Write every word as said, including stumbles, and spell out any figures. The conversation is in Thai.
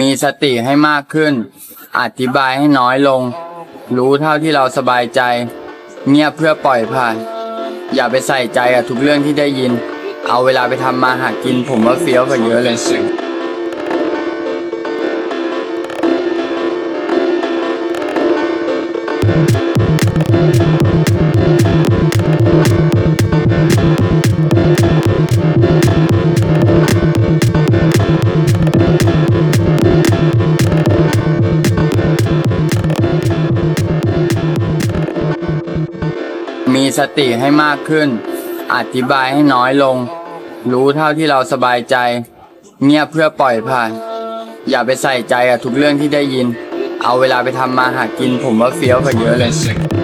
มีสติให้มากขึ้นอธิบายให้น้อยลงรู้เท่าที่เราสบายใจเงียบเพื่อปล่อยผ่านอย่าไปใส่ใจกับทุกเรื่องที่ได้ยินเอาเวลาไปทำมาหากินผมว่าเฟี้ยวกว่าเยอะเลยมีสติให้มากขึ้นอธิบายให้น้อยลงรู้เท่าที่เราสบายใจเงียบเพื่อปล่อยผ่านอย่าไปใส่ใจกับทุกเรื่องที่ได้ยินเอาเวลาไปทำมาหากินผมว่าเฟี้ยวกว่าเยอะเลย